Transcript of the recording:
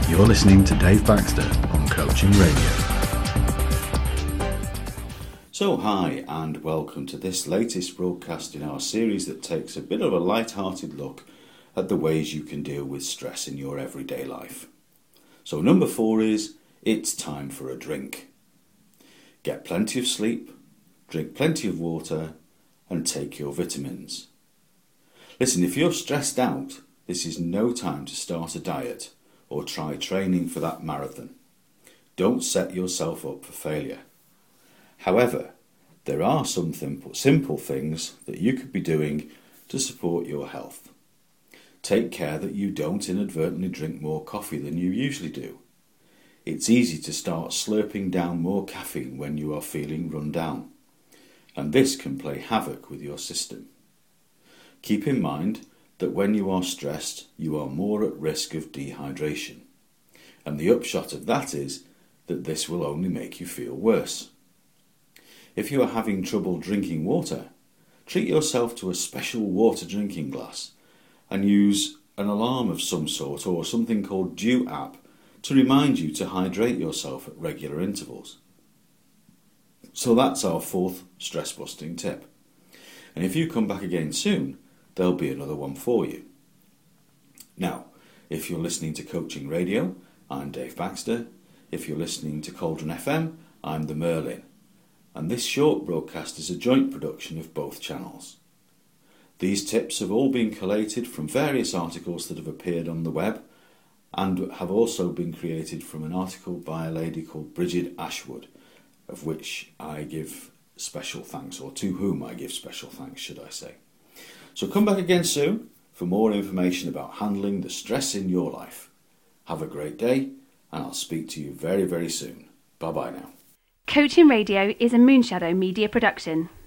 You're listening to Dave Baxter on Coaching Radio. So hi and welcome to this latest broadcast in our series that takes a bit of a light-hearted look at the ways you can deal with stress in your everyday life. So number 4 is, it's time for a drink. Get plenty of sleep, drink plenty of water and take your vitamins. Listen, if you're stressed out, this is no time to start a diet or try training for that marathon. Don't set yourself up for failure. However, there are some simple things that you could be doing to support your health. Take care that you don't inadvertently drink more coffee than you usually do. It's easy to start slurping down more caffeine when you are feeling run down, and this can play havoc with your system. Keep in mind that when you are stressed, you are more at risk of dehydration, and the upshot of that is that this will only make you feel worse. If you are having trouble drinking water, treat yourself to a special water drinking glass and use an alarm of some sort or something called Dew app to remind you to hydrate yourself at regular intervals. So that's our 4th stress busting tip. And if you come back again soon, there'll be another one for you. Now, if you're listening to Coaching Radio, I'm Dave Baxter. If you're listening to Cauldron FM, I'm the Merlin. And this short broadcast is a joint production of both channels. These tips have all been collated from various articles that have appeared on the web and have also been created from an article by a lady called Bridget Ashwood, of which I give special thanks, or to whom I give special thanks, should I say. So come back again soon for more information about handling the stress in your life. Have a great day, and I'll speak to you very, very soon. Bye-bye now. Coaching Radio is a Moonshadow Media production.